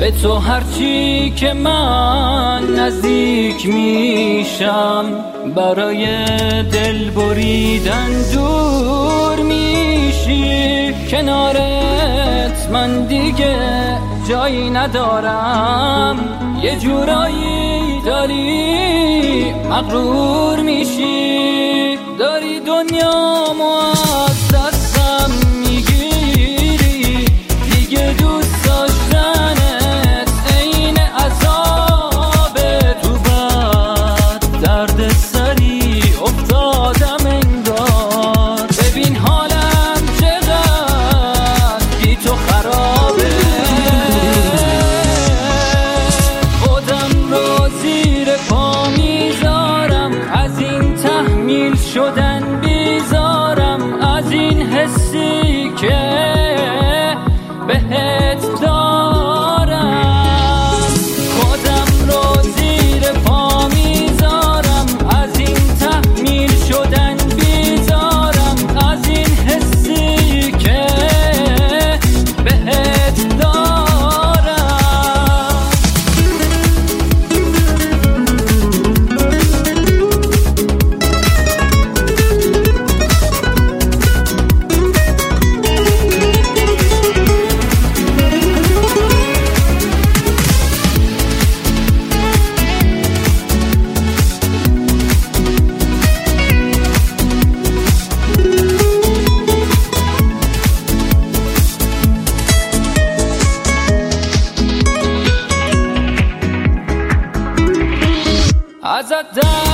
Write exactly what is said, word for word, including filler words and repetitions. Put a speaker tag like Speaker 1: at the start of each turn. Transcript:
Speaker 1: به تو هرچی که من نزدیک میشم، برای دل بریدن دور میشی. کنارت من دیگه جایی ندارم، یه جورایی داری مغرور میشی. داری دنیامو از دستم میگیری، دیگه دوست داشتنت عین عذاب تو بد درد سری افتادم انگار. ببین حالم چقدر بی تو خرابه، خودم رو زیر پا میذارم، از این تحمیل شدن بیزارم، از این حسی که بهت دارم. خودم رو زیر پا میذارم، از این تحمیل شدن بیزارم، از این حسی که بهت دارم. ازت